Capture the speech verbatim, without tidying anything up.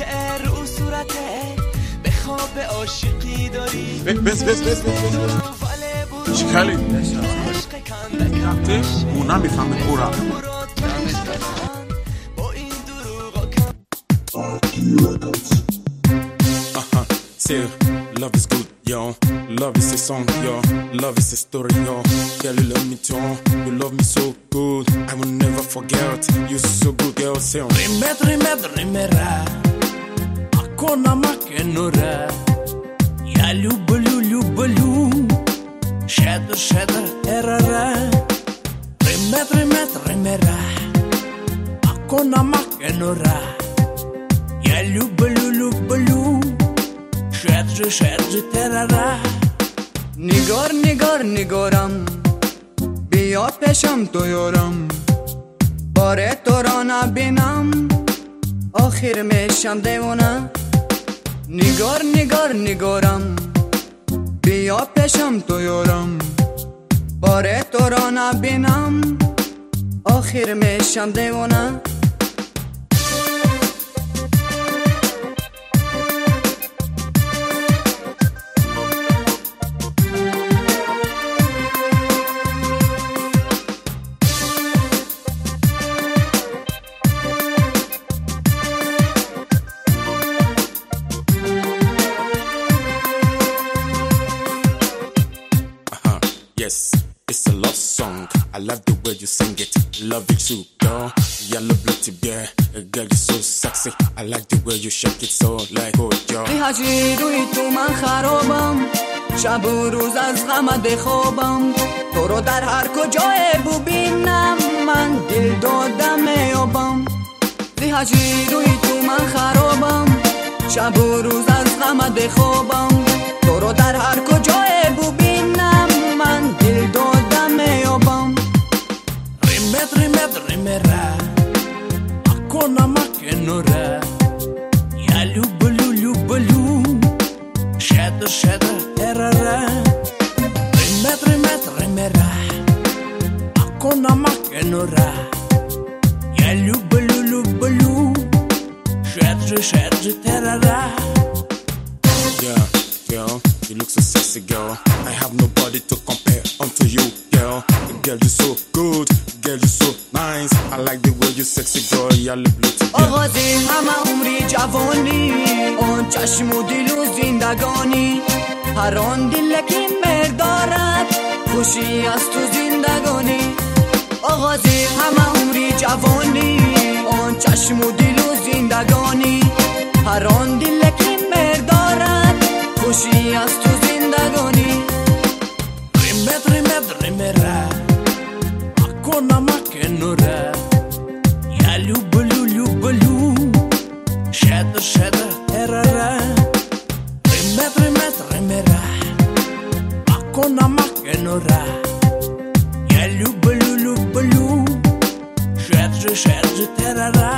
که رو صورته به خواب عاشقی داری بس بس بس بس بس چیکالی؟ رفته؟ اونا میفهمه کورا Uh-huh, say love is good, yo. Love is a song, yo. Love is a story, yo. Girl, you love me too. You love me so good. I will never forget. You're so good, girl. Say on. Rimet, rimet, rimera. Akona makenura. Ya lubulu, lubulu. Shader, shader, erara. Rimet, rimet, rimera. Akona makenura. Ya lubulu, lubulu. شدر شدر ترارا نگار نگار نگارم بیا پیشم تو یارم باره تو را نبینم آخر میشم دیوانه نگار نگار نگارم بیا پیشم تو یارم باره تو را نبینم آخر میشم دیوانه Yes, it's a love song. I love the way you sing it. Love it too, girl. Yellow bloody bear. Girl, you're so sexy. I like the way you shake it so like oh, yo. ای حاجی روی تو من خرابم شب و روز از غمت بخوابم تو رو در هر کجای ببینم من دل دادم میابم ای حاجی روی تو من خرابم شب و روز از غمت بخوابم تو رو در هر کجای ببینم من دل دادم میابم ریمت ریمت ریمرا اکونا مکنورا یا لوبلو لوبلو شدر شدر ارارا ریمت ریمت ریمرا اکونا مکنورا یا لوبلو لوبلو شدر شدر ترارا Yeah, girl, you look so sexy, girl. I have nobody to compare unto you, girl. Girl, you so good, girl, you so nice. I like the way you sexy, girl. You look beautiful. آغازی همه عمری جوانی آن چشم و دل و زندگانی هر آن دل که مردارد خوشی از تو زندگانی آغازی همه عمری جوانی آن چشم و دل و زندگانی هر آن دل که مردارد خوشی از تو زندگانی ریمت ریمت ریمرا اکونا مکنورا یا لوبلو لوبلو شدر شدر ارارا ریمت ریمت ریمرا اکونا مکنورا یا لوبلو لوبلو شدر شدر ترارا